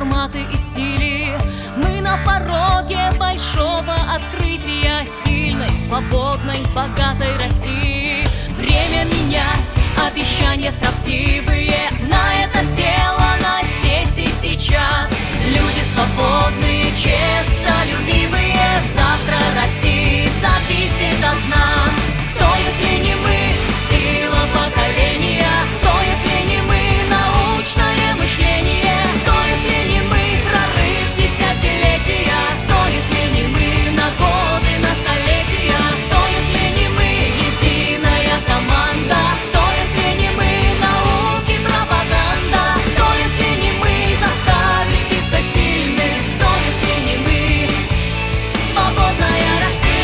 форматы и стили. Мы на пороге большого открытия сильной, свободной, богатой России. Время менять, обещания строптивые, на это сделано здесь и сейчас. Люди свободные, честолюбивые, завтра России зависит от нас. Кто, если не мы, сила поколения? Кто, если не мы, научное мышление? Кто, если не мы, прорыв десятилетия? Кто, если не мы, на годы, на столетия? Кто, если не мы, единая команда? Кто, если не мы, науки, пропаганда? Кто, если не мы, заставить биться сильных? Кто, если не мы, свободная Россия?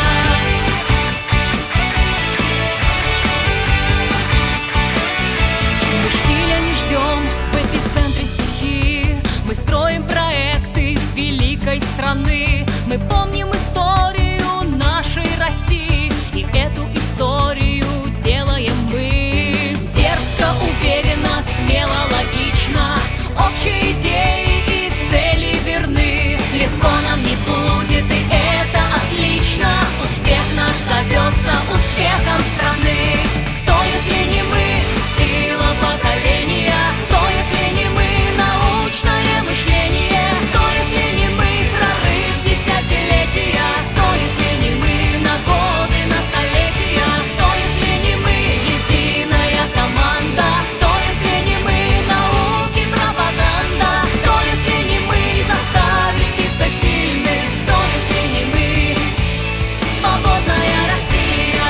Мы штиля не ждем в эпицентре стихии. Мы строим проекты великой страны. Мы помним историю нашей России, и эту историю делаем мы. Дерзко, уверенно, смело, логично, общие идеи и цели верны. Легко нам не будет, и это отлично. Успех наш зовется успехом страны. Кто, если не мы, сила поколения? Кто, если не мы, научное мышление? Кто, если не мы, прорыв десятилетия? Кто, если не мы, на годы, на столетия? Кто, если не мы, единая команда? Кто, если не мы, науки, пропаганда? Кто, если не мы, заставить биться сильных? Кто, если не мы, свободная Россия?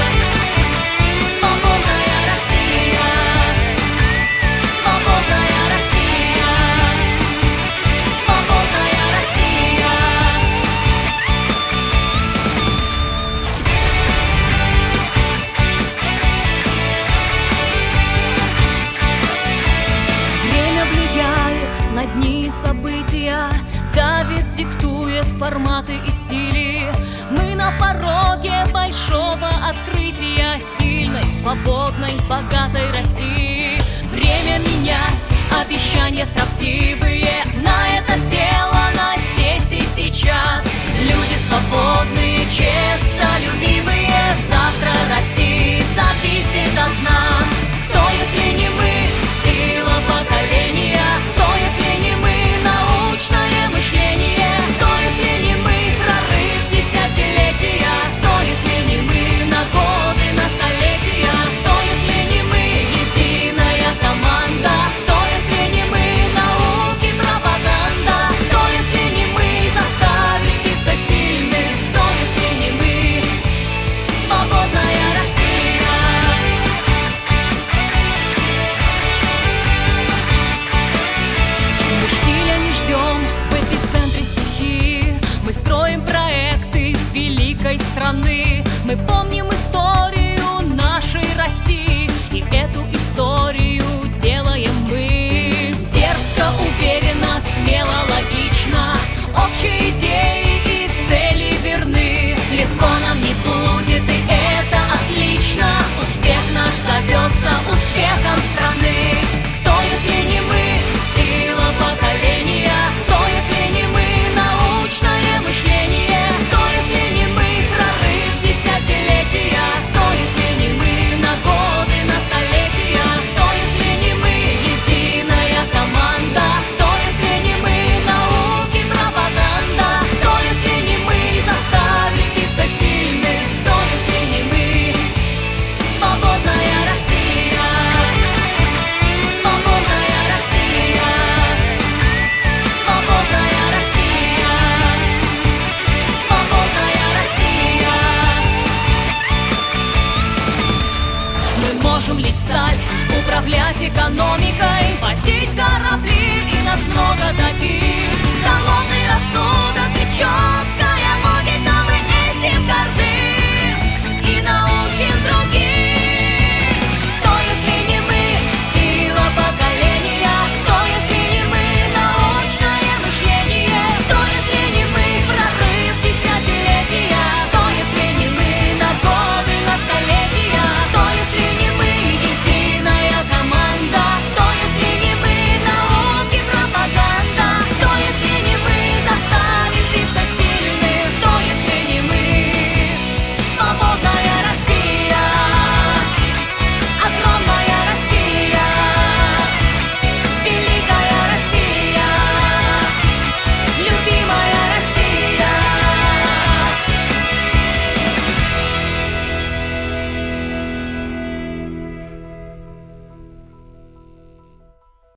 Свободная Россия, свободная Россия, свободная Россия. Время влияет на дни и события, давит, диктует форматы и стили. Мы на пороге большого открытия сильной, свободной, богатой России. Время менять, обещания строптивые, на это